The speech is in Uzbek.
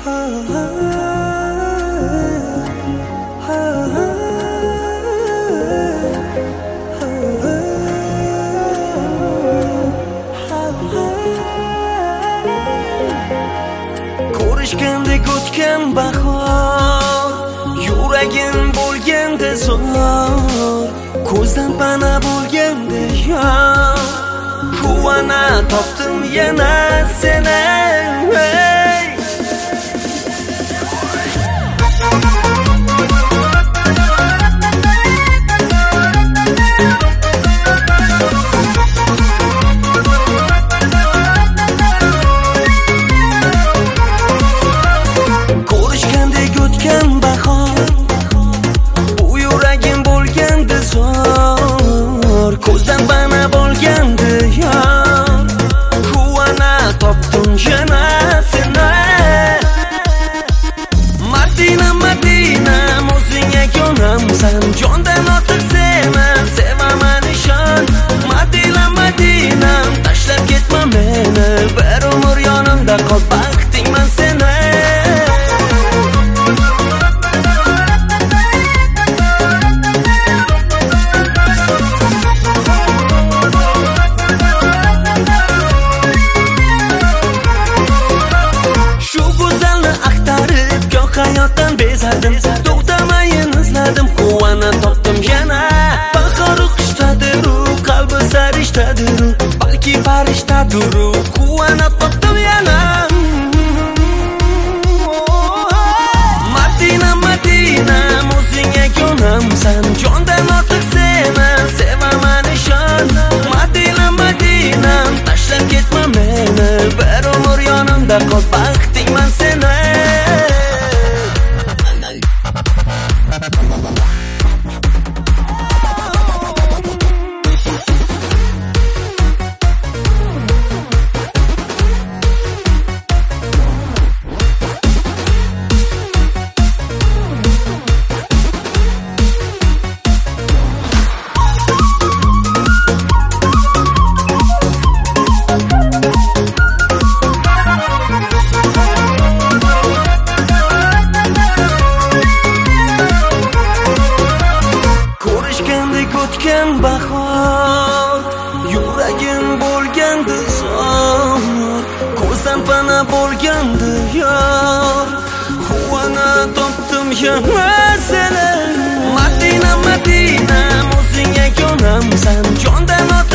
Ko'rishgandek o'tgan bahor, yuragim bo'lganda zor, ko'zdan pana bo'lganda yor, quvana topdim yana seni. Ko'zdan bana bo'lganda yor, quvana topdim yana seni. Madina Madinam, o'zingga ko'namsan, jondan ortiq seni sevaman ishon. Madina Madinam, tashlab ketma meni, bir umr yonimda qol, baxtingman seni. Hayotdan bezardim, to'xtamayin izladim, quvana topdim yana. Bahor qishdadir, qalbi sarishdadir, balki farishtadir, quvana topdim yana. Madina Madinam, o'zingga ko'namsan, jondan ortiq seni sevaman ishon. Madina Madinam, tashlab ketma meni, bir umr yonimda qol, baxtingman seni. O'tgan bahor, yuragim bo'lganda zor, ko'zdan pana bo'lganda yor, quvana topdim yana seni. Madina Madinam, o'zingga ko'namsan, jondan ortiq